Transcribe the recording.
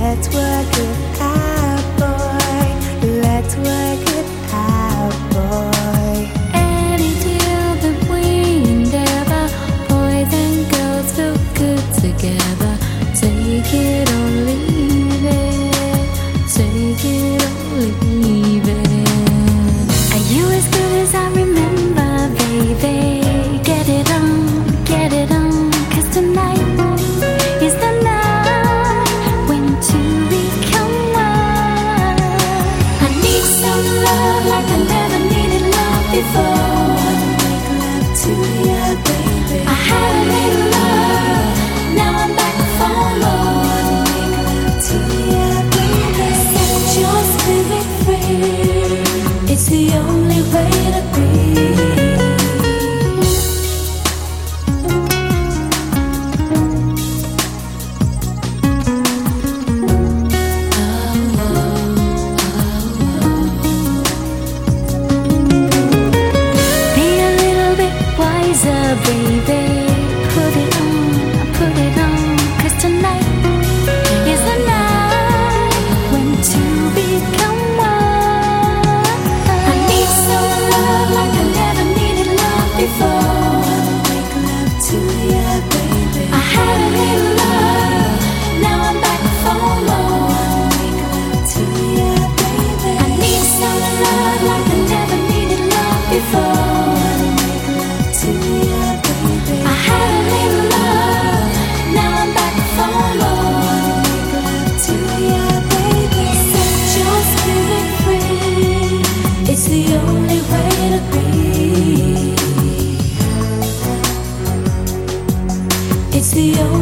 Let's work it out, boy. Let's work it out, boy. Any deal that we endeavor, boys and girls feel good together. Take it or leave it. Take it or leave it. Are you as good as I remember, baby? Get it on, 'cause tonight is the night when two become one. I need some love like I never needed love before. Make love to you, baby. I had a little love, now I'm back for more. Make love to you, baby. Set your spirit free. It's the only way to be. Baby, put it on, 'cause tonight is the night when two become one. I need some love like I never needed love before. Make love to you, baby. I had a little love, now I'm back for more. Make love to you, baby. I need some love like I never needed love before. Make love to you, baby. I had a little love, now I'm back for more. Make love to you, baby. Set your spirit free. It's the only way to be. It's the only